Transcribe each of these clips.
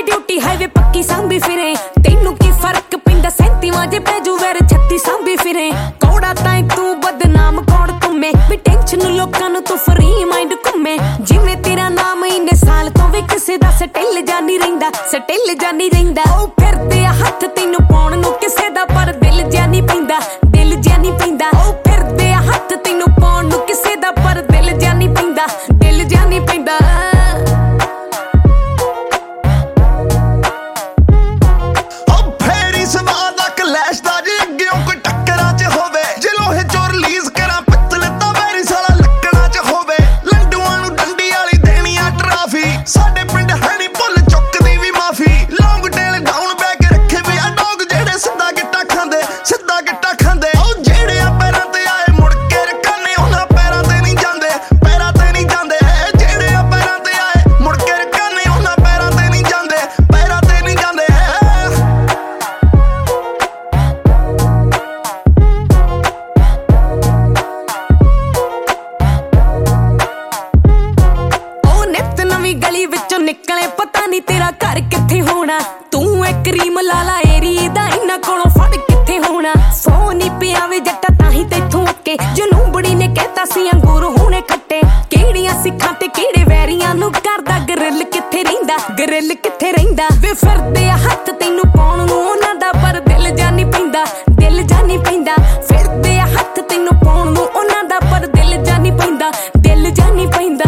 duty highway पक्की सांभी फिरे तेनू की फर्क पिंदा 37 वाजे पैजू वैर 36 सांभी फिरे कौड़ा ताई तू बदनाम कौड़ तुम्हें भी टेंशन लोकां नू तू फ्री माइंड घूमे जिवें तेरा नाम इन्ने साल तो भी किसे दा सटिल जानी रहिंदा ओ फिरदे हथ तैनू पाउण नू किसे दा पर दिल जा नहीं पैंदा ओ फिरदे हथ तैनू पाउण नू किसे दा पर दिल जा नहीं पैंदा गली विचों निकले पता नहीं तेरा घर किथे होना तू एक क्रीम लाला एरी दा इन्ना कोलों फड़ किथे होना फोन ही पिया वे जट्टा ताही तेथों अके जनूबड़ी ने कहता सी अंगूर होने खट्टे केड़ियां सिखां ते केड़े वैरियां नू करदा गरिल किथे रहिंदा वे फिरदे हथ तैनू पाउण नू उन्हां दा पर दिल जा नहीं पैंदा फिरदे हथ तैनू पाउण नू उन्हां दा पर दिल जा नहीं पैंदा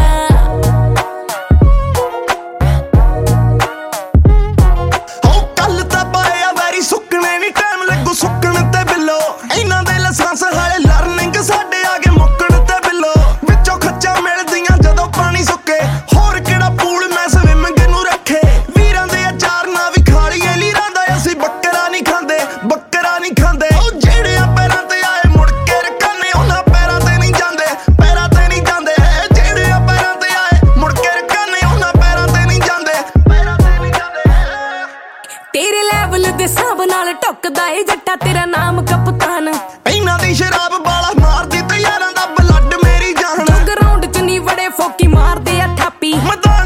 तेरे लेवल दे हिसाब नाल टुकदा ए जट्टा तेरा नाम कप्तान इन्हां दी शराब बाला मारदी ते यारां दा ब्लड मेरी जान ग्राउंड च नहीं बड़े फोकी मारदे आ थापी मैदान